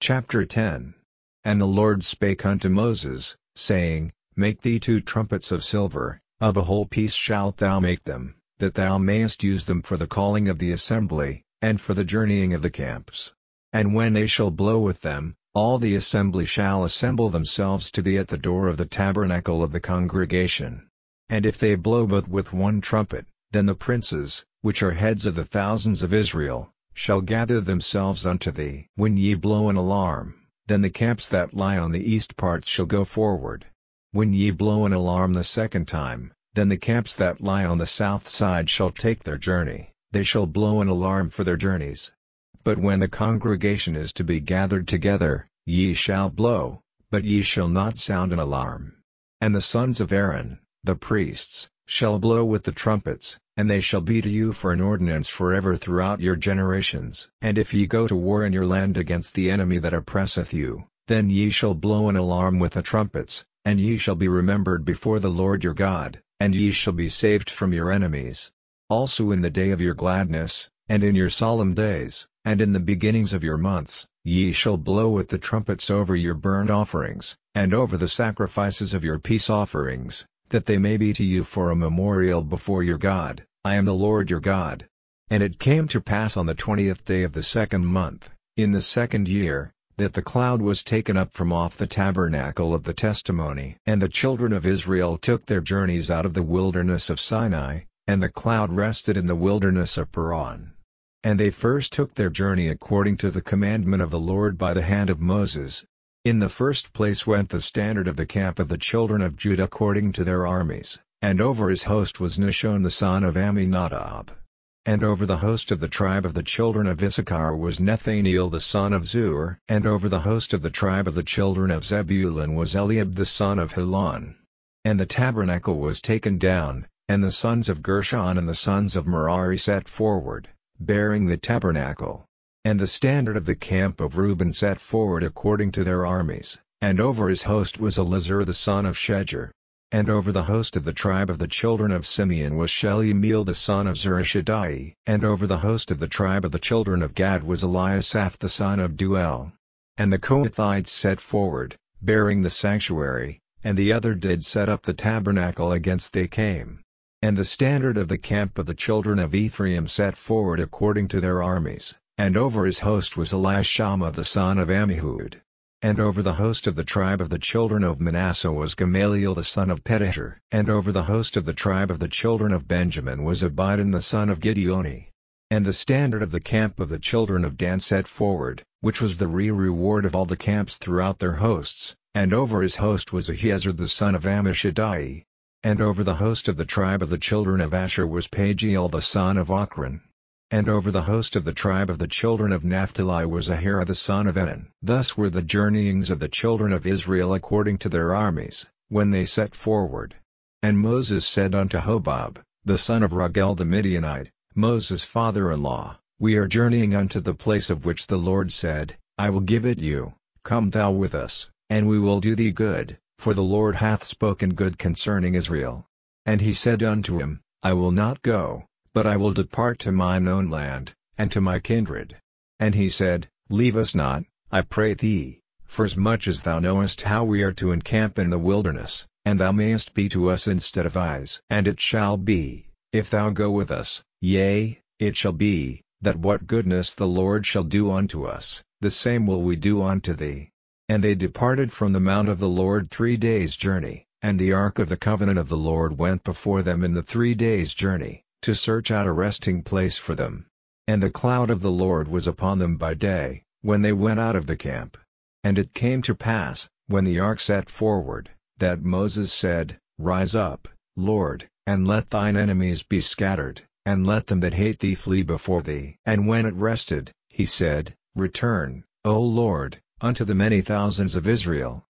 Chapter 10. And the Lord spake unto Moses, saying, Make thee 2 trumpets of silver, of a whole piece shalt thou make them, that thou mayest use them for the calling of the assembly, and for the journeying of the camps. And when they shall blow with them, all the assembly shall assemble themselves to thee at the door of the tabernacle of the congregation. And if they blow but with 1 trumpet, then the princes, which are heads of the thousands of Israel, shall gather themselves unto thee. When ye blow an alarm, then the camps that lie on the east parts shall go forward. When ye blow an alarm the 2nd time, then the camps that lie on the south side shall take their journey, they shall blow an alarm for their journeys. But when the congregation is to be gathered together, ye shall blow, but ye shall not sound an alarm. And the sons of Aaron, the priests, shall blow with the trumpets, and they shall be to you for an ordinance forever throughout your generations. And if ye go to war in your land against the enemy that oppresseth you, then ye shall blow an alarm with the trumpets, and ye shall be remembered before the Lord your God, and ye shall be saved from your enemies. Also in the day of your gladness, and in your solemn days, and in the beginnings of your months, ye shall blow with the trumpets over your burnt offerings, and over the sacrifices of your peace offerings, that they may be to you for a memorial before your God. I am the Lord your God. And it came to pass on the 20th day of the 2nd month, in the 2nd year, that the cloud was taken up from off the tabernacle of the testimony. And the children of Israel took their journeys out of the wilderness of Sinai, and the cloud rested in the wilderness of Paran. And they first took their journey according to the commandment of the Lord by the hand of Moses. In the first place went the standard of the camp of the children of Judah according to their armies, and over his host was Nahshon the son of Amminadab. And over the host of the tribe of the children of Issachar was Nethaneel the son of Zur. And over the host of the tribe of the children of Zebulun was Eliab the son of Helon. And the tabernacle was taken down, and the sons of Gershon and the sons of Merari set forward, bearing the tabernacle. And the standard of the camp of Reuben set forward according to their armies, and over his host was Elizur the son of Shedeur. And over the host of the tribe of the children of Simeon was Shelumiel the son of Zurishaddai. And over the host of the tribe of the children of Gad was Eliasaph the son of Duel. And the Kohathites set forward, bearing the sanctuary, and the other did set up the tabernacle against they came. And the standard of the camp of the children of Ephraim set forward according to their armies, and over his host was Elishama the son of Ammihud. And over the host of the tribe of the children of Manasseh was Gamaliel the son of Pedahur. And over the host of the tribe of the children of Benjamin was Abidan the son of Gideoni. And the standard of the camp of the children of Dan set forward, which was the reward of all the camps throughout their hosts, and over his host was Ahiezer the son of Ammishaddai. And over the host of the tribe of the children of Asher was Pagiel the son of Ochran. And over the host of the tribe of the children of Naphtali was Ahira the son of Enan. Thus were the journeyings of the children of Israel according to their armies, when they set forward. And Moses said unto Hobab, the son of Ragel the Midianite, Moses' father-in-law, We are journeying unto the place of which the Lord said, I will give it you, come thou with us, and we will do thee good, for the Lord hath spoken good concerning Israel. And he said unto him, I will not go, but I will depart to mine own land, and to my kindred. And he said, Leave us not, I pray thee, forasmuch as thou knowest how we are to encamp in the wilderness, and thou mayest be to us instead of eyes. And it shall be, if thou go with us, yea, it shall be, that what goodness the Lord shall do unto us, the same will we do unto thee. And they departed from the mount of the Lord 3 days' journey, and the ark of the covenant of the Lord went before them in the 3 days' journey, to search out a resting place for them. And the cloud of the Lord was upon them by day, when they went out of the camp. And it came to pass, when the ark set forward, that Moses said, Rise up, Lord, and let thine enemies be scattered, and let them that hate thee flee before thee. And when it rested, he said, Return, O Lord, unto the many thousands of Israel,